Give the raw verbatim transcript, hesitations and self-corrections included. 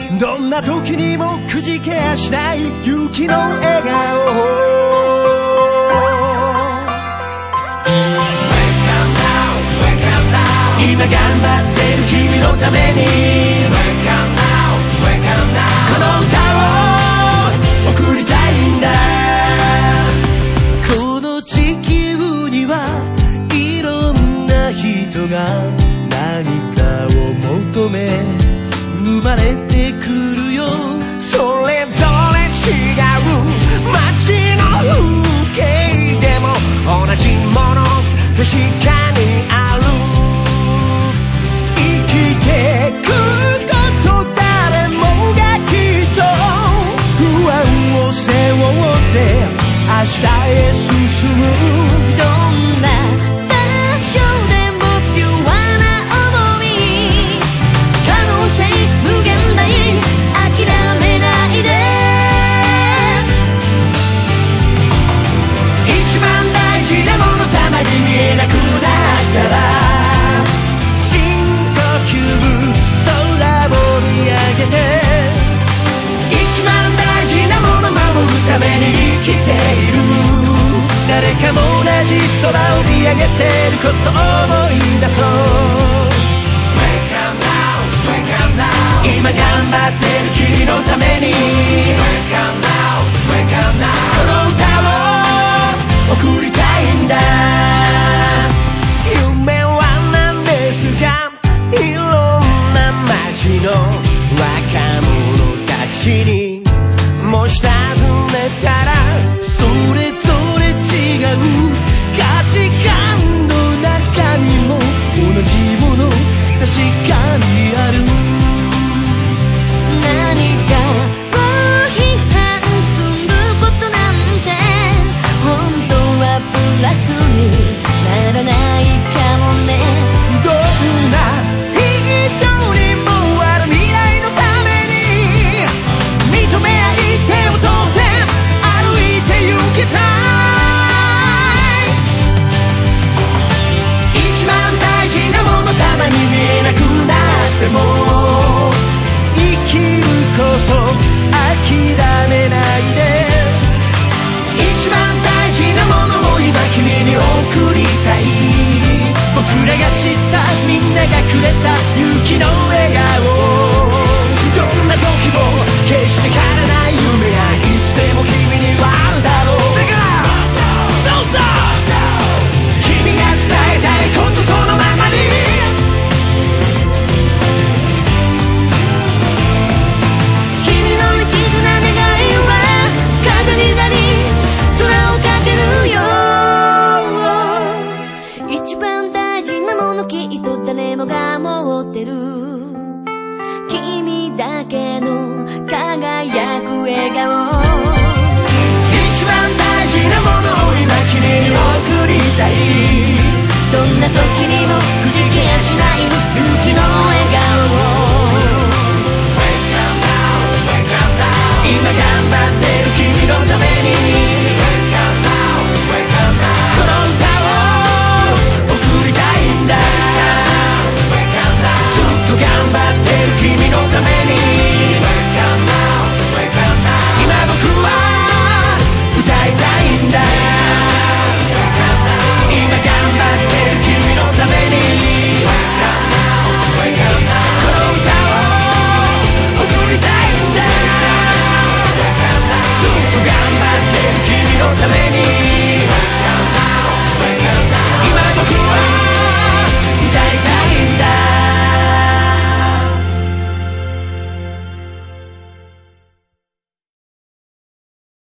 どんな時にもくじけやしない勇気の笑顔。今頑張ってる君のために Welcome now, welcome now この歌を送りたいんだ。この地球にはいろんな人が何かを求め生まれてくるよ。それぞれ違う街の風景でも同じもの確かにある。明日へ進む。 どんな場所でもピュアな想い、可能性無限大、諦めないで。 一番大事なものたまに見えなくなったら深呼吸、空を見上げて。一番大事なもの守るために生きている。誰かも同じ空を見上げてることを思い出そう。 Welcome now, welcome now 今頑張ってる君のために Welcome now, welcome now この歌を送りたいんだ。夢は何ですか、いろんな街の若者たちにもし尋ねたらそれぞれ違う価値観の中にも同じもの確かにある。 何かを批判することなんて本当はプラスにならないかもね。 どんな人にもある未来のために認め合い手を取って歩いて行きたい。たまに見えなくなっても生きること諦めないで。一番大事なものを今君に送りたい。僕らが知ったみんながくれた勇気の笑顔。どんな時も決して変わらない夢がいつでも君にはあるだろう。だからどうぞ君が伝えたいことそのままに。 一番大事なものきっと誰もが持ってる。君だけの輝く笑顔。 一番大事なものを今君に送りたい。 どんな時にもくじけやしない勇気の笑顔を